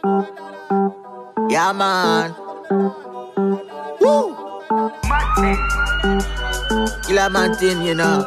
Yeah, man. Woo! Killer Martin, you know.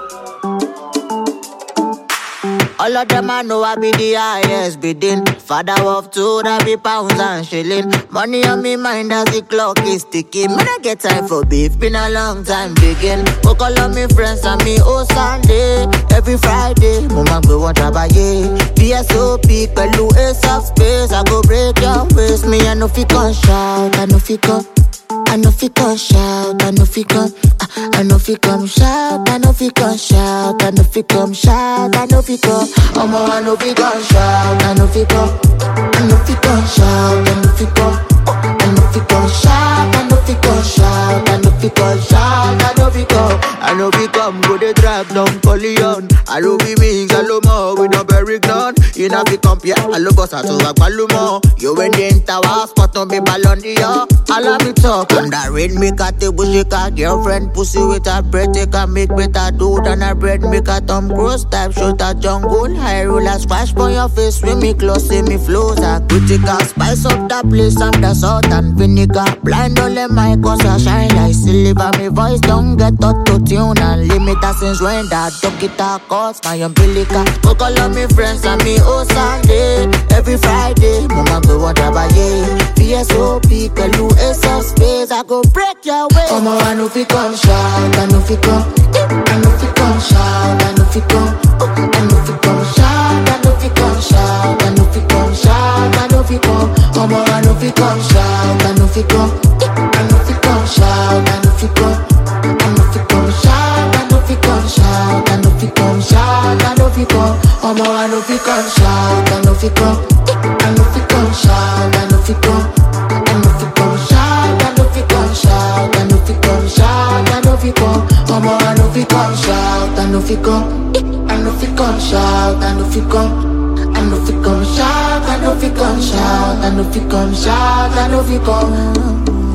All of them I know I be the highest bidding. Father of two, that be pounds and shilling. Money on me mind as the clock is ticking. Man, I get time for beef, been a long time begin. Go call on me friends and me oh Sunday. Every Friday, mama go want to buy it. PSOP, pelu ace of space. I go break your waist. Me I know fi con shout, I know fi con. I know fi come shout, I know fi come, I know fi come shout, I know fi come shout, I know fi come shout, I know fi come. Omo, I know fi come shout, I know fi come, I know fi come shout, I know fi come, I know fi come shout, I know fi come shout, I know fi come shout, I know fi come, I know fi come. Go dey drive down Corleone, I know fi mix a lo more with no berry gun. You know fi compare, I lo boss to a palumo. You when they enter our spot, no be ballon d'or. I love me talk. That rain make a table shaker, girlfriend pussy with a bread taker, make better dude and a bread make a Tom Cruise type shot a jungle. High roller splash for your face when me close, see me flows a critical. Spice up the place and the salt and vinegar. Blind all them my cause I shine like silver. Me voice don't get auto tune and limit since when that dog guitar cuts my umbilical. Go call on me friends and me oh Sunday. Every Friday, mama go want to buy it. PSOP, pelu ace of space. I go break your way. Come on, I know fi come shout, I know fi come, I know fi come shout, I know fi come, I know fi come shout, I know fi come shout, I know fi come shout, I know fi come. Come on, I know fi come shout, I know fi come, I know fi come shout, I know fi come, I know fi come shout, I know fi come shout, I know fi come shout, I know fi come. Come on, I know fi come shout, I know fi come, I know fi come shout, I know fi come, I know fi come shout, I know fi come shout, I know fi come shout, I know fi come. Come on, I know fi come shout, I know fi come, I know fi come shout, I know fi come, I know fi come shout, I know fi come shout, I know fi come shout, I know fi come.